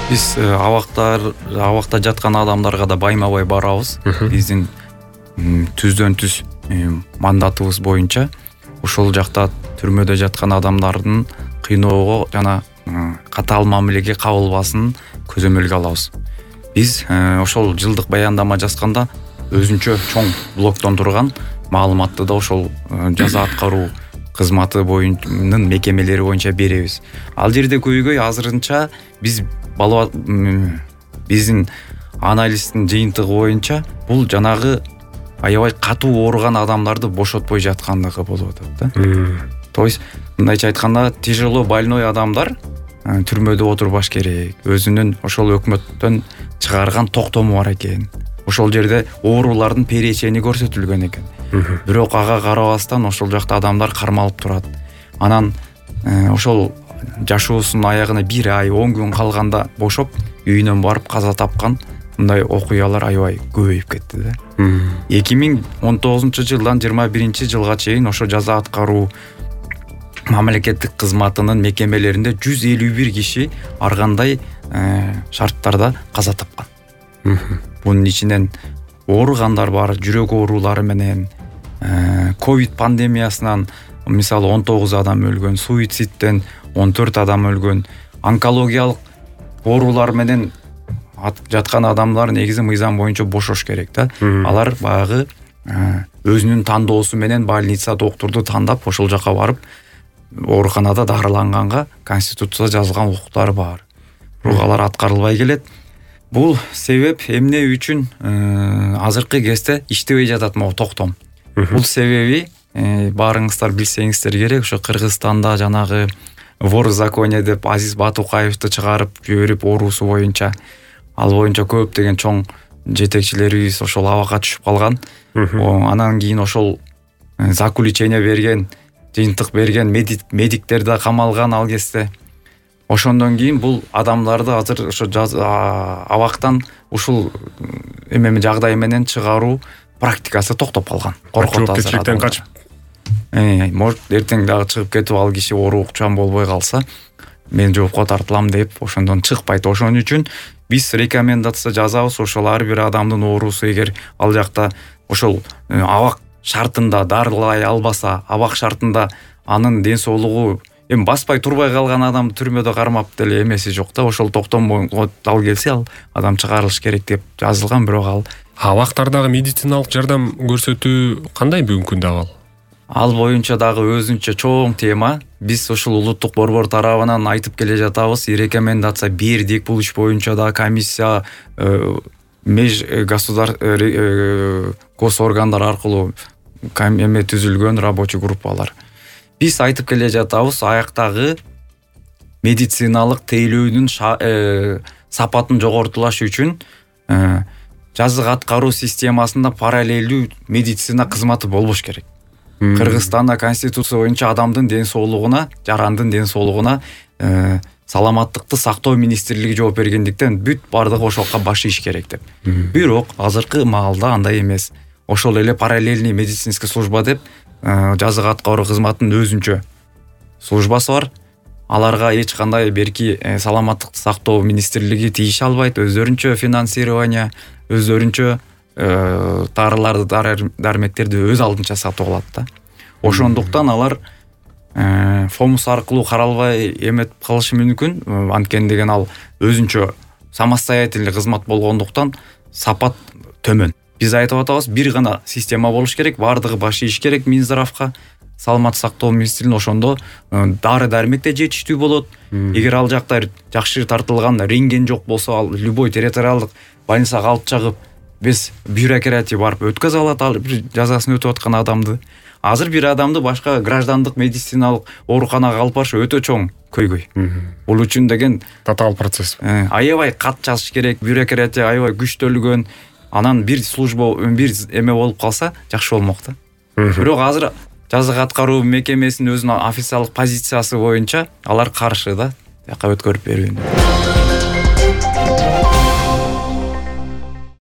Биз абакта жаткан адамдарга да байма-бай барабыз. Биздин түздөн түз мандатыбыз боюнча ошол жакта түрмөдө жаткан адамдардын кыйноого жана катаал мамилеге кабылбасын көзөмөлгө алабыз. Биз ошол жылдык баяндама жазганда өзүнчө чоң блоктон турган маалыматты да ошол жаза аткаруу кызматы боюнча мекемелери боюнча беребиз. Ал жерде көйгөй азырынча биздин анализдин жыйынтыгы боюнча бул жанагы аябай катуу ооруган адамдарды бошотпой жаткандыгы болуп атат да. То есть мындайча айтканда тяжело больной адамдар түрмөдө отурбаш керек. Өзүнүн ошол өкмөттөн чыгарган токтому бар экен. Ошол жерде оорулардын перечени көрсөтүлгөн экен. Бирок ага карабастан ошол жакта адамдар кармалып турат. Анан ошол жашоосунун аягына 1 ай 10 күн калганда бошоп үйүнөн барып каза тапкан мындай окуялар аябай көбөйүп кетти да. 2019-жылдан 21-жылга чейин ошо жаза аткаруу мамлекеттик кызматынын мекемелеринде 151 киши ар кандай шарттарда каза тапкан. Бунун ичинен ооругандар бар, жүрөк оорулары менен, ковид пандемиясынан мисалы 19 адам өлгөн, суицидтен 14 адам өлгөн, онкологиялык оорулар менен жаткан адамдар негизи мыйзам боюнча бошош керек да. Алар баягы өзүнүн тандоосу менен больница доктурду тандап ошол жака барып ооруканада дарыланганга конституцияда жазылган укуктары бар. Бирок алар аткарылбай келет. Бул себеп эмне үчүн азыркы кезде иштебей жатат могу токтом. Бул себеби баарыңыздар билсеңиздер керек, ошо Кыргызстанда жанагы вор в законе деп Азиз Батукаевди чыгарып жиберип оорусу боюнча, ал боюнча көптөгөн чоң жетекчилерибиз ошол абакка түшүп калган. Анан кийин ошол заключение берген, жыйынтык берген медиктер да камалган ал кезде. Ошондон кийин бул адамдарды азыр ошо абактан ушул эмеме жагдай менен чыгаруу практикасы токтоп калган. Коркот азыр качып. Может эртең дагы чыгып кетип ал киши оорукчан болбой калса, мен жоопко тартылам деп ошондон чыкпайт. Ошон үчүн биз рекомендация жазабыз, ошол ар бир адамдын оорусу эгер ал жакта ошол абак шартында дарылай албаса, абак шартында анын ден соолугу баспай турбай калган адамды түрмөдө кармап деле эмеси жок да. Ошол токтом ал келсе ал адам чыгарылыш керек деп жазылган, бирок ал абактардагы медициналык жардам көрсөтүү кандай бүгүнкү күндө абал? Ал боюнча дагы өзүнчө чоң тема. Биз ушул улуттук борбор тарабынан айтып келе жатабыз, рекомендация бердик. Бул иш боюнча да комиссия госоргандар аркылуу түзүлгөн рабочий группалар. Биз айтып келе жатабыз, аяктагы медициналык тейлөөнүн сапатын жогортулаш үчүн жазык аткаруу системасында параллелдүү медицина кызматы болбош керек. Кыргызстанда конституция боюнча адамдын ден соолугуна, жарандын ден соолугуна саламаттыкты сактоо министрлиги жооп бергендиктен бүт бардыгы ошолго баш ийиш керек деп. Бирок азыркы маалда андай эмес. Ошол эле параллельный медицинский служба деп жазык аткаруу кызматынын өзүнчө службасы бар. Аларга эч кандай берки саламаттыкты сактоо министрлиги тийише албайт. Өздөрүнчө финансирование, өздөрүнчө дарыларды, дармектерди өз алдынча сатып алат да. Ошондуктан алар фомус аркылуу каралбай эметип калышы мүмкүн. Анткени деген ал өзүнчө самостоятельный кызмат болгондуктан сапат төмөн. Биз айтып атабыз, бир гана система болуш керек, бардыгы баш ийиш керек Минздравга, саламаттык сактоо министрлигине. Ошондо дары-дармек да жетиштүү болот. Эгер ал жакта жакшы тартылган рентген жок болсо, ал любой территориалдык больницага алып чыгып без бюрократия барып өткөзө алат ал бир жазасын өтүп аткан адамды. Азыр бир адамды башка граждандык медициналык ооруканага алып барыш өтө чоң көйгөй. Бул үчүн деген татаал процесс. Аябай кат жазыш керек, бюрократия аябай күчтөлгөн. Анан бир служба, бир эме болуп калса жакшы болмок да. Бирок азыр жазык аткаруу мекемесинин өзүнүн официалдык позициясы боюнча алар каршы да, жака өткөрүп берүүнү.